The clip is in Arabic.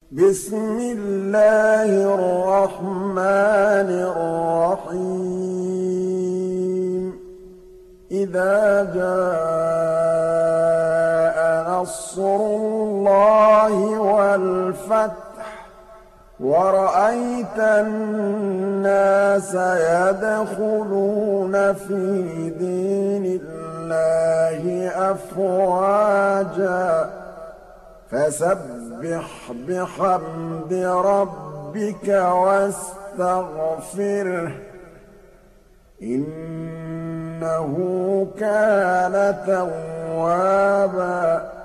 بسم الله الرحمن الرحيم إذا جاء نصر الله والفتح ورأيت الناس يدخلون في دين الله أفواجا فسبح بحمد ربك واستغفره إنه كان توابا